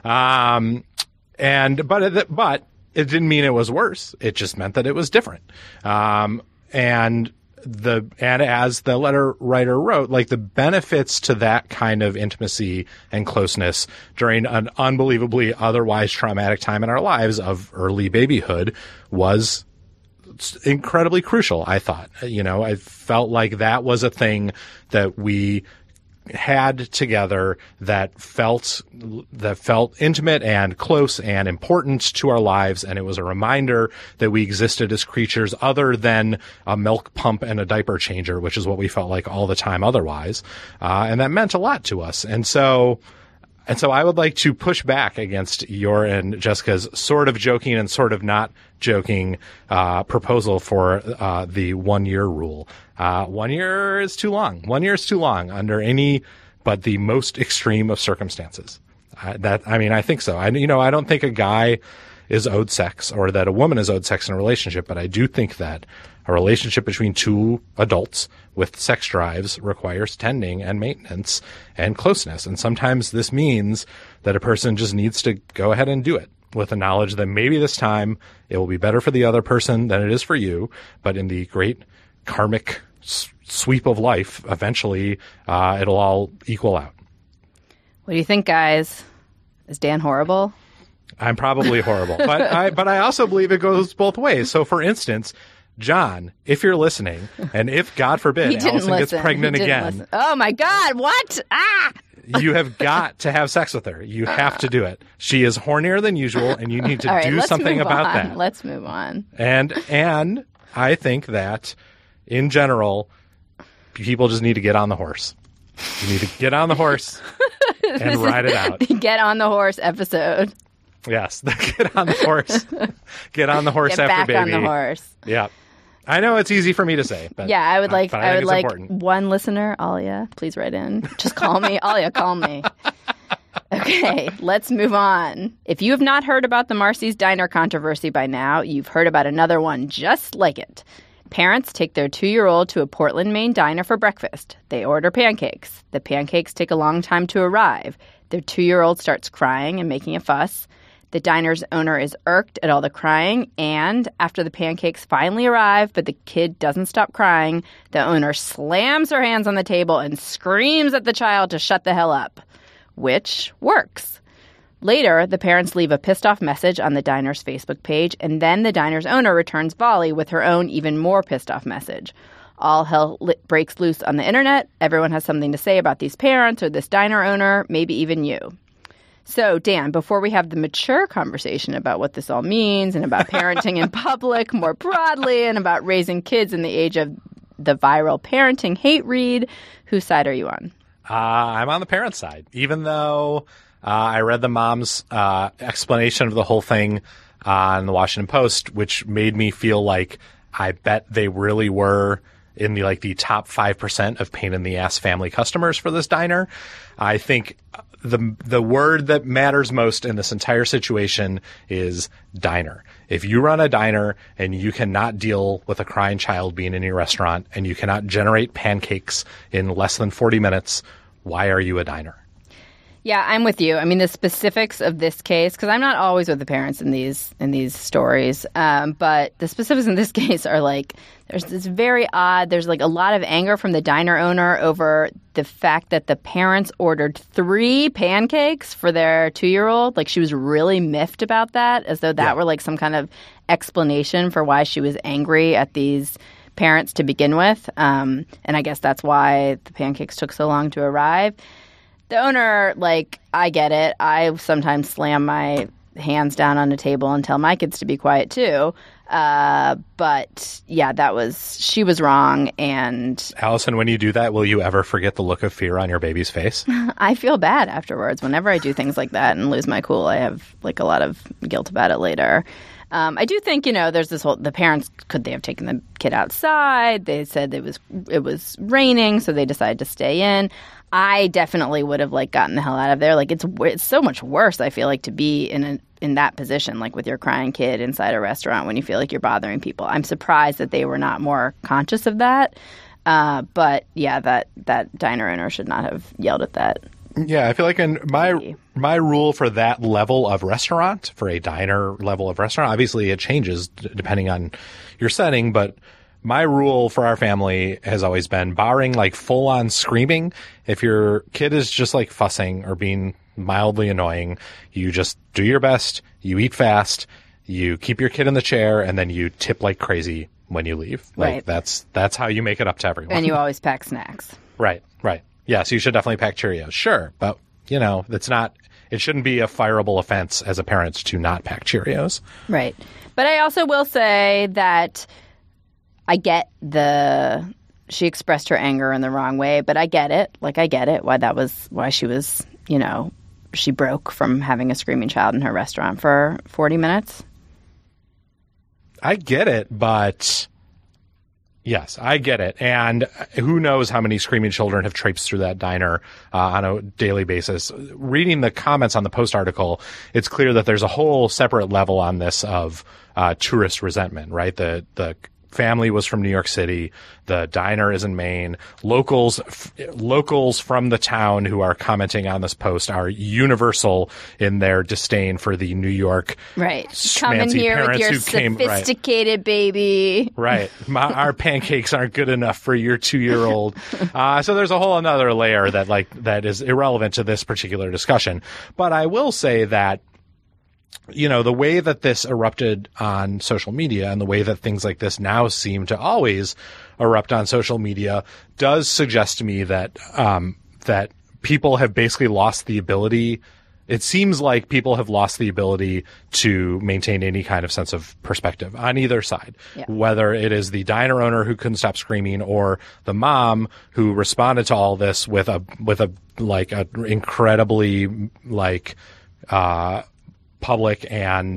um, And, but, it, but it didn't mean it was worse. It just meant that it was different. Um, and the, and as the letter writer wrote, like the benefits to that kind of intimacy and closeness during an unbelievably otherwise traumatic time in our lives of early babyhood was incredibly crucial, I thought. You know, I felt like that was a thing that we had together that felt that felt intimate and close and important to our lives, and it was a reminder that we existed as creatures other than a milk pump and a diaper changer, which is what we felt like all the time otherwise, uh, and that meant a lot to us. And so and so I would like to push back against your and Jessica's sort of joking and sort of not joking uh proposal for uh the one year rule. Uh one year is too long. One year is too long under any but the most extreme of circumstances. Uh, that I mean, I think so. I you know, I don't think a guy is owed sex or that a woman is owed sex in a relationship, but I do think that a relationship between two adults with sex drives requires tending and maintenance and closeness. And sometimes this means that a person just needs to go ahead and do it with the knowledge that maybe this time it will be better for the other person than it is for you. But in the great karmic s- sweep of life, eventually uh, it'll all equal out. What do you think, guys? Is Dan horrible? I'm probably horrible, but I, but I also believe it goes both ways. So for instance, John, if you're listening, and if, God forbid, Allison listen. gets pregnant again. Listen. Oh, my God. What? Ah! You have got to have sex with her. You have to do it. She is hornier than usual, and you need to All right, do let's something move about on. that. Let's move on. And and I think that, in general, people just need to get on the horse. You need to get on the horse and ride it out. Get on the horse episode. Yes, get on the horse. Get on the horse Get after back baby. on the horse. Yeah. I know it's easy for me to say, but yeah, I would like I, I, I would like important. one listener, Alia, please write in. Just call me. Alia, call me. Okay, let's move on. If you have not heard about the Marcy's Diner controversy by now, you've heard about another one just like it. Parents take their two-year-old to a Portland, Maine diner for breakfast. They order pancakes. The pancakes take a long time to arrive. Their two-year-old starts crying and making a fuss. The diner's owner is irked at all the crying, and after the pancakes finally arrive, but the kid doesn't stop crying, the owner slams her hands on the table and screams at the child to shut the hell up, which works. Later, the parents leave a pissed-off message on the diner's Facebook page, and then the diner's owner returns volley with her own even more pissed-off message. All hell li- breaks loose on the internet. Everyone has something to say about these parents or this diner owner, maybe even you. So, Dan, before we have the mature conversation about what this all means and about parenting in public more broadly and about raising kids in the age of the viral parenting hate read, whose side are you on? Uh, I'm on the parent side, even though uh, I read the mom's uh, explanation of the whole thing on the Washington Post, which made me feel like I bet they really were in the like the top five percent of pain in the ass family customers for this diner. I think the the word that matters most in this entire situation is diner. If you run a diner and you cannot deal with a crying child being in your restaurant and you cannot generate pancakes in less than forty minutes, why are you a diner? Yeah, I'm with you. I mean, the specifics of this case, because I'm not always with the parents in these in these stories, um, but the specifics in this case are like, there's this very odd, there's like a lot of anger from the diner owner over the fact that the parents ordered three pancakes for their two-year-old. Like, she was really miffed about that, as though that yeah. were like some kind of explanation for why she was angry at these parents to begin with. Um, and I guess that's why the pancakes took so long to arrive. The owner, like, I get it. I sometimes slam my hands down on the table and tell my kids to be quiet, too. Uh, but, yeah, that was – she was wrong. And Allison, when you do that, will you ever forget the look of fear on your baby's face? I feel bad afterwards. Whenever I do things like that and lose my cool, I have, like, a lot of guilt about it later. Um, I do think, you know, there's this whole – the parents, could they have taken the kid outside? They said it was it was raining, so they decided to stay in. I definitely would have, like, gotten the hell out of there. Like, it's it's so much worse, I feel like, to be in a, in that position, like, with your crying kid inside a restaurant when you feel like you're bothering people. I'm surprised that they were not more conscious of that. Uh, but, yeah, that, that diner owner should not have yelled at that. Yeah, I feel like in my my rule for that level of restaurant, for a diner level of restaurant, obviously it changes d- depending on your setting, but my rule for our family has always been, barring like full on screaming, if your kid is just like fussing or being mildly annoying, you just do your best, you eat fast, you keep your kid in the chair, and then you tip like crazy when you leave. Like right. that's that's how you make it up to everyone. And you always pack snacks. Right, right. Yes, you should definitely pack Cheerios. Sure. But, you know, that's not, it shouldn't be a fireable offense as a parent to not pack Cheerios. Right. But I also will say that I get the, she expressed her anger in the wrong way, but I get it. Like, I get it. Why that was, why she was, you know, she broke from having a screaming child in her restaurant for forty minutes. I get it, but yes, I get it. And who knows how many screaming children have traipsed through that diner uh, on a daily basis. Reading the comments on the Post article, it's clear that there's a whole separate level on this of uh, tourist resentment, right? The, the family was from New York City. The diner is in Maine. Locals, f- locals from the town who are commenting on this post are universal in their disdain for the New York right. Come in here with your sophisticated right. baby. Right. My, our pancakes aren't good enough for your two-year-old. Uh, so there's a whole another layer that like that is irrelevant to this particular discussion. But I will say that, you know, the way that this erupted on social media and the way that things like this now seem to always erupt on social media does suggest to me that um, that people have basically lost the ability. It seems like people have lost the ability to maintain any kind of sense of perspective on either side, yeah. Whether it is the diner owner who couldn't stop screaming or the mom who responded to all this with a with a like a incredibly like uh public and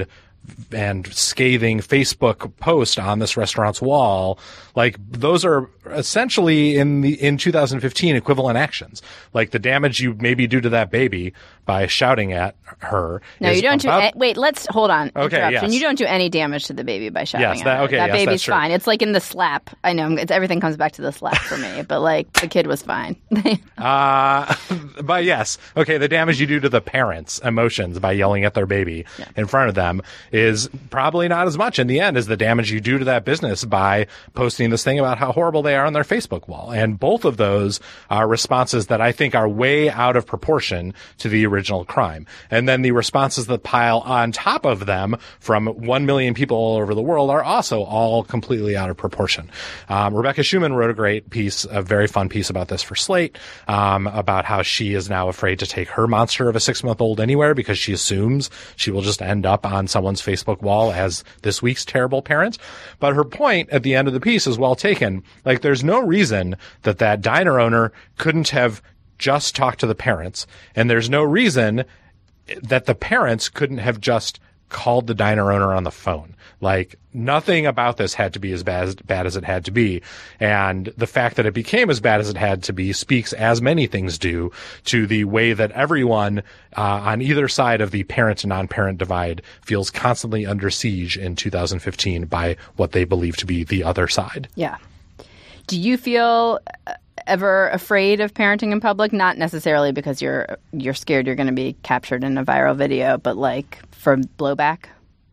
and scathing Facebook post on this restaurant's wall, like those are essentially in the in two thousand fifteen equivalent actions. Like the damage you maybe do to that baby by shouting at her. No, is you don't about- do. Wait, let's hold on. Okay, Interruption. yes. You don't do any damage to the baby by shouting Yes, at that- her. okay, that yes, that's baby's true. fine. It's like in the slap. I know it's, everything comes back to the slap for me, but like the kid was fine. Uh, but yes, okay, the damage you do to the parents' emotions by yelling at their baby Yeah. in front of them is probably not as much in the end as the damage you do to that business by posting this thing about how horrible they are on their Facebook wall. And both of those are responses that I think are way out of proportion to the original crime. And then the responses that pile on top of them from one million people all over the world are also all completely out of proportion. Um, Rebecca Schuman wrote a great piece, a very fun piece about this for Slate, um, about how she is now afraid to take her monster of a six-month-old anywhere because she assumes she will just end up on someone's Facebook wall as this week's terrible parent. But her point at the end of the piece is well taken. Like, there's no reason that that diner owner couldn't have just talked to the parents, and there's no reason that the parents couldn't have just called the diner owner on the phone. Like, nothing about this had to be as bad, as bad as it had to be. And the fact that it became as bad as it had to be speaks, as many things do, to the way that everyone uh, on either side of the parent to non-parent divide feels constantly under siege in two thousand fifteen by what they believe to be the other side. Yeah. Do you feel ever afraid of parenting in public? Not necessarily because you're you're scared you're going to be captured in a viral video, but like for blowback?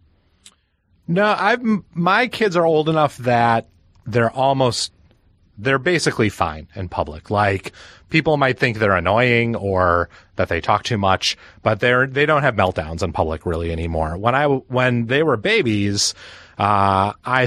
No, I've my kids are old enough that they're almost they're basically fine in public. Like, people might think they're annoying or that they talk too much, but they're they don't have meltdowns in public really anymore. When I when they were babies, uh, I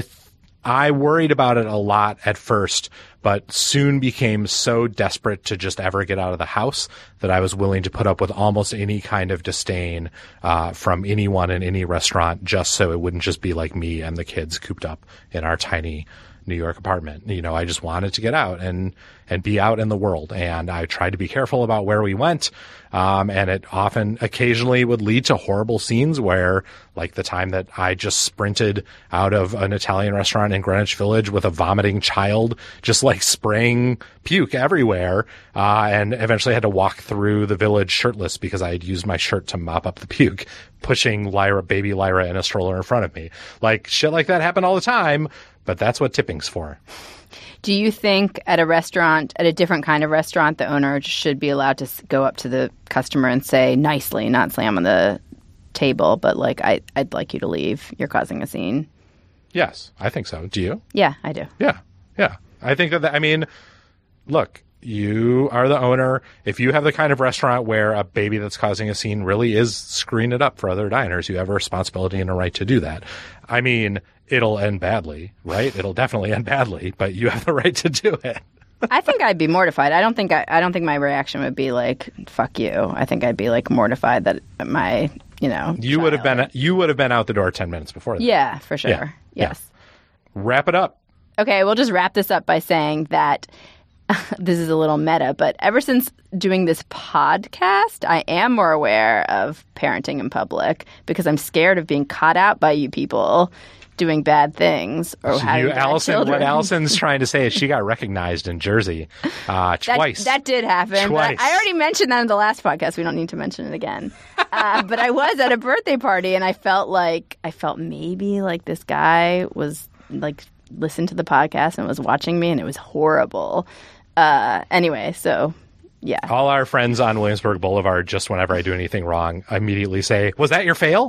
I worried about it a lot at first, but soon became so desperate to just ever get out of the house that I was willing to put up with almost any kind of disdain uh, from anyone in any restaurant, just so it wouldn't just be like me and the kids cooped up in our tiny New York apartment. You know, I just wanted to get out and and be out in the world. And I tried to be careful about where we went. Um, and it often, occasionally would lead to horrible scenes where, like the time that I just sprinted out of an Italian restaurant in Greenwich Village with a vomiting child, just like spraying puke everywhere, uh, and eventually had to walk through the village shirtless because I had used my shirt to mop up the puke, pushing Lyra, baby Lyra in a stroller in front of me. Like, shit like that happened all the time, but that's what tipping's for. Do you think at a restaurant, at a different kind of restaurant, the owner should be allowed to go up to the customer and say nicely, not slam on the table, but like, I, I'd like you to leave. You're causing a scene. Yes, I think so. Do you? Yeah, I do. Yeah, yeah. I think that, that I mean, look, you are the owner. If you have the kind of restaurant where a baby that's causing a scene really is screwing it up for other diners, you have a responsibility and a right to do that. I mean, it'll end badly, right? It'll definitely end badly, but you have the right to do it. I think I'd be mortified. I don't think I, I don't think my reaction would be like, fuck you. I think I'd be like mortified that my, you know, You would have been you would have been out the door ten minutes before that. Yeah, for sure. Yeah. Yes. Yeah. Wrap it up. Okay, we'll just wrap this up by saying that this is a little meta, but ever since doing this podcast, I am more aware of parenting in public because I'm scared of being caught out by you people doing bad things or having You, bad Allison, children. what Allison's trying to say is she got recognized in Jersey uh, That, twice. that did happen. Twice. But I already mentioned that in the last podcast. We don't need to mention it again. Uh, but I was at a birthday party, and I felt like I felt maybe like this guy was like listened to the podcast and was watching me, and it was horrible. Uh, anyway, so yeah. All our friends on Williamsburg Boulevard, just whenever I do anything wrong, immediately say, "Was that your fail?"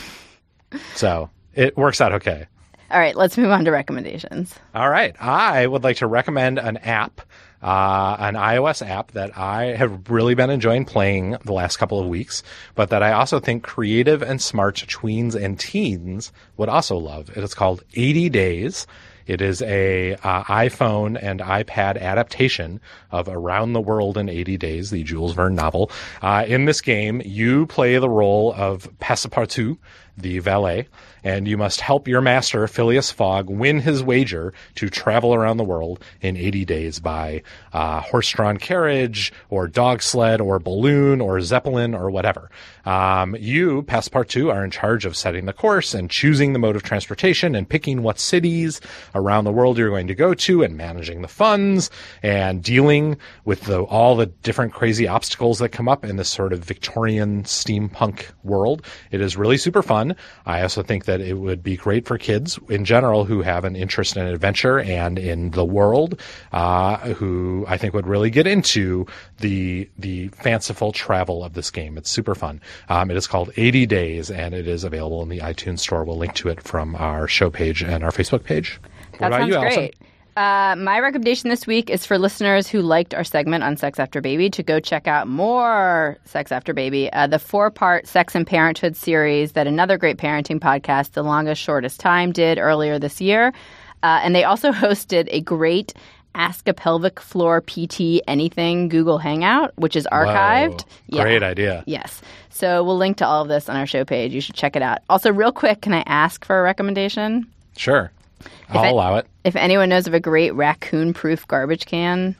So it works out okay. All right, let's move on to recommendations. All right. I would like to recommend an app, uh, an iOS app that I have really been enjoying playing the last couple of weeks, but that I also think creative and smart tweens and teens would also love. It is called eighty days. It is a uh, iPhone and iPad adaptation of Around the World in eighty days, the Jules Verne novel. Uh, in this game, you play the role of Passepartout, the valet, and you must help your master, Phileas Fogg, win his wager to travel around the world in eighty days by uh, horse-drawn carriage or dog sled or balloon or zeppelin or whatever. Um, you, Passepartout, are in charge of setting the course and choosing the mode of transportation and picking what cities around the world you're going to go to and managing the funds and dealing with the, all the different crazy obstacles that come up in this sort of Victorian steampunk world. It is really super fun. I also think that it would be great for kids in general who have an interest in adventure and in the world, uh, who I think would really get into the the fanciful travel of this game. It's super fun. Um, it is called eighty days, and it is available in the iTunes store. We'll link to it from our show page and our Facebook page. What that about sounds you, Allison? Great. Uh, my recommendation this week is for listeners who liked our segment on Sex After Baby to go check out more Sex After Baby, uh, the four-part Sex and Parenthood series that another great parenting podcast, The Longest Shortest Time, did earlier this year. Uh, and they also hosted a great Ask a Pelvic Floor P T Anything Google Hangout, which is archived. Whoa, great yeah. idea. Yes. So we'll link to all of this on our show page. You should check it out. Also, real quick, can I ask for a recommendation? Sure. I'll if allow it. If anyone knows of a great raccoon-proof garbage can,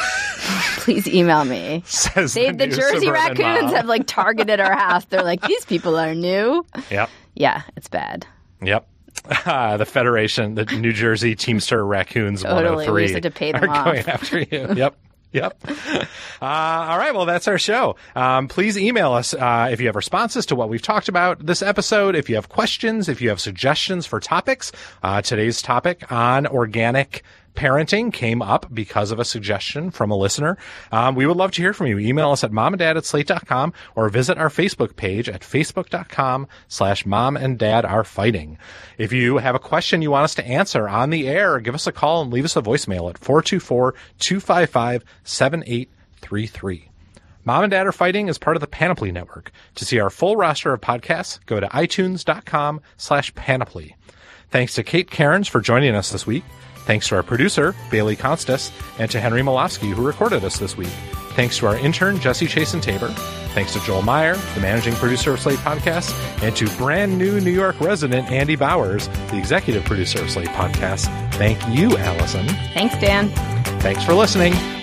please email me. Says they, the, the Jersey raccoons mom. have like targeted our house. They're like, these people are new. Yep. Yeah, it's bad. Yep. Uh, the Federation, the New Jersey Teamster Raccoons totally. one oh three We used to pay them are off. going after you. Yep. Yep. Uh, all right. Well, that's our show. Um, please email us uh, if you have responses to what we've talked about this episode, if you have questions, if you have suggestions for topics. Uh, today's topic on organic parenting came up because of a suggestion from a listener. Um, we would love to hear from you. Email us at mom and dad at slate dot com or visit our Facebook page at facebook.com slash mom and dad are fighting. If you have a question you want us to answer on the air, give us a call and leave us a voicemail at four two four, two five five, seven eight three three. Mom and Dad Are Fighting is part of the Panoply Network. To see our full roster of podcasts, go to itunes.com slash panoply. Thanks to Kate Cairns for joining us this week. Thanks to our producer, Bailey Constas, and to Henry Malofsky, who recorded us this week. Thanks to our intern, Jesse Chasen-Tabor. Thanks to Joel Meyer, the managing producer of Slate Podcasts, and to brand new New York resident Andy Bowers, the executive producer of Slate Podcasts. Thank you, Allison. Thanks, Dan. Thanks for listening.